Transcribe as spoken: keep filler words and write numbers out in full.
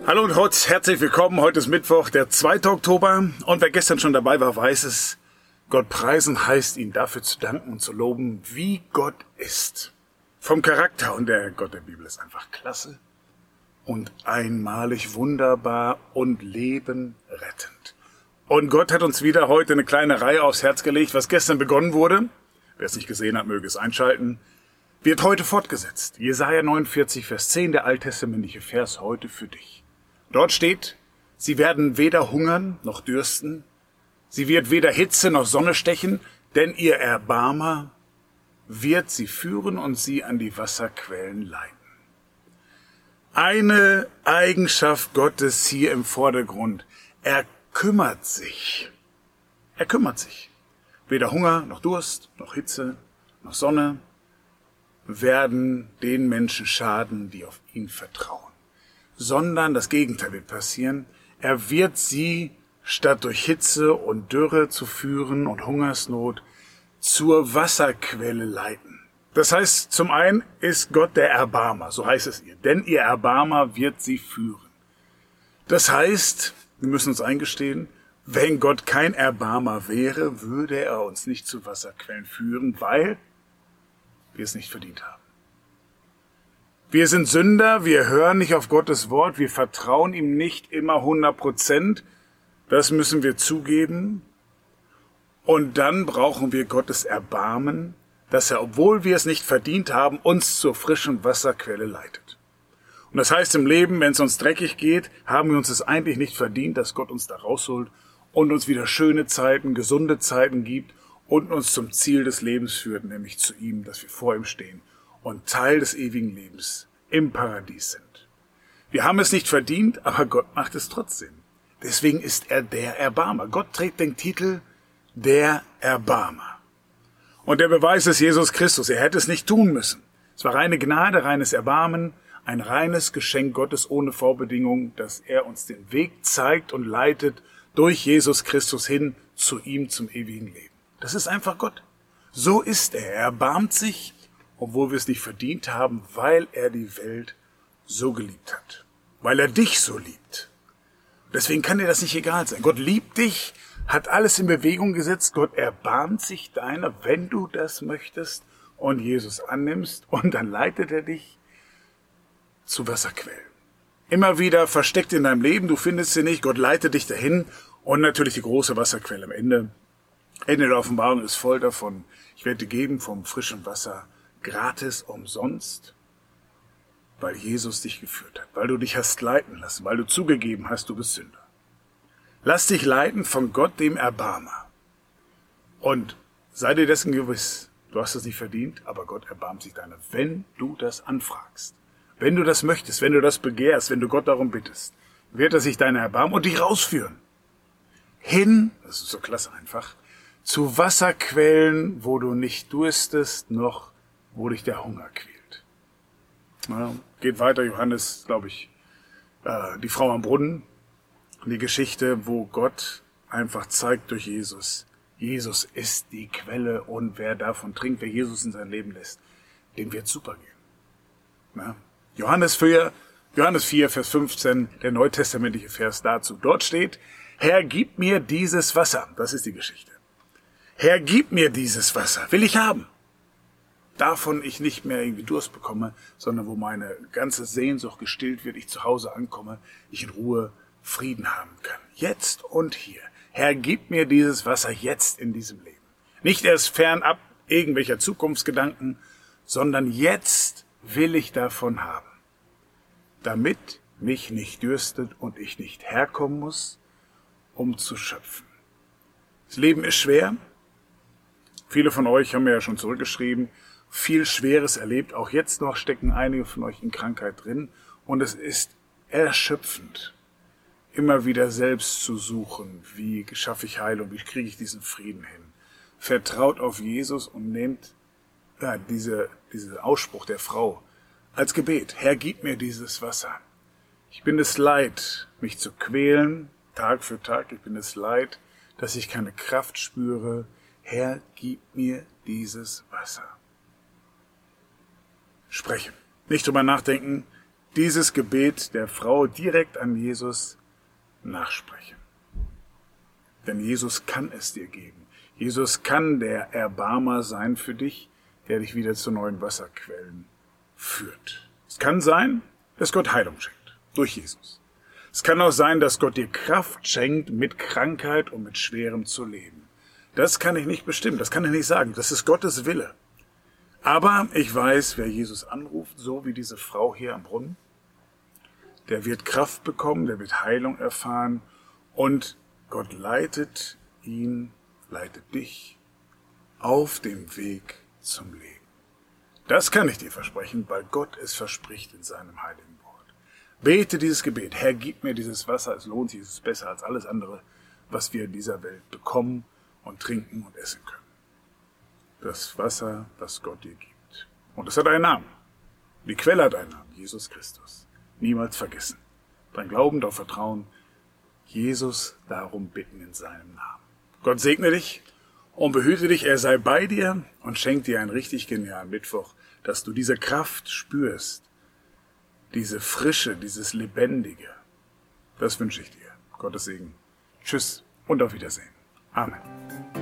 Hallo und herzlich willkommen. Heute ist Mittwoch, der zweite Oktober. Und wer gestern schon dabei war, weiß es. Gott preisen heißt, ihn dafür zu danken und zu loben, wie Gott ist. Vom Charakter und der Gott der Bibel ist einfach klasse und einmalig wunderbar und lebenrettend. Und Gott hat uns wieder heute eine kleine Reihe aufs Herz gelegt, was gestern begonnen wurde. Wer es nicht gesehen hat, möge es einschalten. Wird heute fortgesetzt. Jesaja neunundvierzig, Vers zehn, der alttestamentliche Vers heute für dich. Dort steht, sie werden weder hungern noch dürsten, sie wird weder Hitze noch Sonne stechen, denn ihr Erbarmer wird sie führen und sie an die Wasserquellen leiten. Eine Eigenschaft Gottes hier im Vordergrund. Er kümmert sich. Er kümmert sich. Weder Hunger noch Durst noch Hitze noch Sonne werden den Menschen schaden, die auf ihn vertrauen. Sondern das Gegenteil wird passieren. Er wird sie, statt durch Hitze und Dürre zu führen und Hungersnot, zur Wasserquelle leiten. Das heißt, zum einen ist Gott der Erbarmer, so heißt es ihr. Denn ihr Erbarmer wird sie führen. Das heißt, wir müssen uns eingestehen, wenn Gott kein Erbarmer wäre, würde er uns nicht zu Wasserquellen führen, weil wir es nicht verdient haben. Wir sind Sünder, wir hören nicht auf Gottes Wort, wir vertrauen ihm nicht immer hundert Prozent. Das müssen wir zugeben. Und dann brauchen wir Gottes Erbarmen, dass er, obwohl wir es nicht verdient haben, uns zur frischen Wasserquelle leitet. Und das heißt im Leben, wenn es uns dreckig geht, haben wir uns es eigentlich nicht verdient, dass Gott uns da rausholt und uns wieder schöne Zeiten, gesunde Zeiten gibt und uns zum Ziel des Lebens führt, nämlich zu ihm, dass wir vor ihm stehen und Teil des ewigen Lebens im Paradies sind. Wir haben es nicht verdient, aber Gott macht es trotzdem. Deswegen ist er der Erbarmer. Gott trägt den Titel der Erbarmer. Und der Beweis ist Jesus Christus. Er hätte es nicht tun müssen. Es war reine Gnade, reines Erbarmen, ein reines Geschenk Gottes ohne Vorbedingung, dass er uns den Weg zeigt und leitet durch Jesus Christus hin zu ihm zum ewigen Leben. Das ist einfach Gott. So ist er. Er erbarmt sich, obwohl wir es nicht verdient haben, weil er die Welt so geliebt hat. Weil er dich so liebt. Deswegen kann dir das nicht egal sein. Gott liebt dich, hat alles in Bewegung gesetzt. Gott erbarmt sich deiner, wenn du das möchtest und Jesus annimmst. Und dann leitet er dich zu Wasserquellen. Immer wieder versteckt in deinem Leben, du findest sie nicht. Gott leitet dich dahin. Und natürlich die große Wasserquelle am Ende. Ende der Offenbarung ist voll davon. Ich werde dir geben vom frischen Wasser gratis, umsonst, weil Jesus dich geführt hat, weil du dich hast leiten lassen, weil du zugegeben hast, du bist Sünder. Lass dich leiten von Gott, dem Erbarmer. Und sei dir dessen gewiss, du hast es nicht verdient, aber Gott erbarmt sich deiner, wenn du das anfragst. Wenn du das möchtest, wenn du das begehrst, wenn du Gott darum bittest, wird er sich deiner erbarmen und dich rausführen. Hin, das ist so klasse einfach, zu Wasserquellen, wo du nicht durstest, noch wo dich der Hunger quält. Ja, geht weiter, Johannes, glaube ich, äh, die Frau am Brunnen, die Geschichte, wo Gott einfach zeigt durch Jesus, Jesus ist die Quelle und wer davon trinkt, wer Jesus in sein Leben lässt, dem wird super gehen. Ja. Johannes vier, Johannes vier, Vers fünfzehn, der neutestamentliche Vers dazu. Dort steht, Herr, gib mir dieses Wasser. Das ist die Geschichte. Herr, gib mir dieses Wasser. Will ich haben. Davon ich nicht mehr irgendwie Durst bekomme, sondern wo meine ganze Sehnsucht gestillt wird, ich zu Hause ankomme, ich in Ruhe Frieden haben kann. Jetzt und hier. Herr, gib mir dieses Wasser jetzt in diesem Leben. Nicht erst fernab irgendwelcher Zukunftsgedanken, sondern jetzt will ich davon haben. Damit mich nicht dürstet und ich nicht herkommen muss, um zu schöpfen. Das Leben ist schwer. Viele von euch haben mir ja schon zurückgeschrieben, viel Schweres erlebt. Auch jetzt noch stecken einige von euch in Krankheit drin. Und es ist erschöpfend, immer wieder selbst zu suchen, wie schaffe ich Heilung, wie kriege ich diesen Frieden hin. Vertraut auf Jesus und nehmt ja, diese, diesen Ausspruch der Frau als Gebet. Herr, gib mir dieses Wasser. Ich bin es leid, mich zu quälen, Tag für Tag. Ich bin es leid, dass ich keine Kraft spüre. Herr, gib mir dieses Wasser. Sprechen. Nicht drüber nachdenken, dieses Gebet der Frau direkt an Jesus nachsprechen. Denn Jesus kann es dir geben. Jesus kann der Erbarmer sein für dich, der dich wieder zu neuen Wasserquellen führt. Es kann sein, dass Gott Heilung schenkt, durch Jesus. Es kann auch sein, dass Gott dir Kraft schenkt, mit Krankheit und mit Schwerem zu leben. Das kann ich nicht bestimmen, das kann ich nicht sagen. Das ist Gottes Wille. Aber ich weiß, wer Jesus anruft, so wie diese Frau hier am Brunnen, der wird Kraft bekommen, der wird Heilung erfahren und Gott leitet ihn, leitet dich auf dem Weg zum Leben. Das kann ich dir versprechen, weil Gott es verspricht in seinem heiligen Wort. Bete dieses Gebet. Herr, gib mir dieses Wasser, es lohnt sich, es ist besser als alles andere, was wir in dieser Welt bekommen und trinken und essen können. Das Wasser, das Gott dir gibt. Und es hat einen Namen. Die Quelle hat einen Namen, Jesus Christus. Niemals vergessen. Dein Glauben, dein Vertrauen, Jesus darum bitten in seinem Namen. Gott segne dich und behüte dich, er sei bei dir und schenkt dir einen richtig genialen Mittwoch, dass du diese Kraft spürst, diese Frische, dieses Lebendige. Das wünsche ich dir. Gottes Segen. Tschüss und auf Wiedersehen. Amen.